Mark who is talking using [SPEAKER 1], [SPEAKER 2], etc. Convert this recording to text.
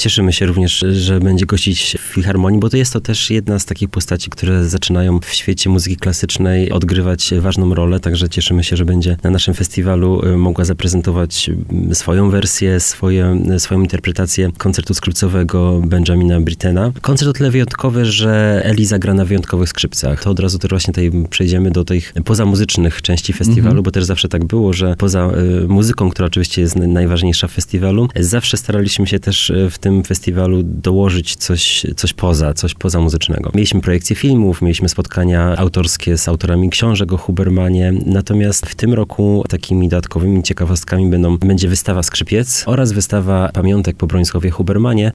[SPEAKER 1] Cieszymy się również, że będzie gościć w Filharmonii, bo to jest to też jedna z takich postaci, które zaczynają w świecie muzyki klasycznej odgrywać ważną rolę, także cieszymy się, że będzie na naszym festiwalu mogła zaprezentować swoją wersję, swoją interpretację koncertu skrócowego Benjamina Brittena. Koncert o tyle wyjątkowy, że Eliza gra na wyjątkowych skrzypcach. To od razu też właśnie tutaj przejdziemy do tych pozamuzycznych części festiwalu, bo też zawsze tak było, że poza muzyką, która oczywiście jest najważniejsza w festiwalu, zawsze staraliśmy się też w tym festiwalu dołożyć coś poza muzycznego. Mieliśmy projekcje filmów, mieliśmy spotkania autorskie z autorami książek o Hubermanie, natomiast w tym roku takimi dodatkowymi ciekawostkami będzie wystawa skrzypiec oraz wystawa pamiątek po Bronisławie Hubermanie.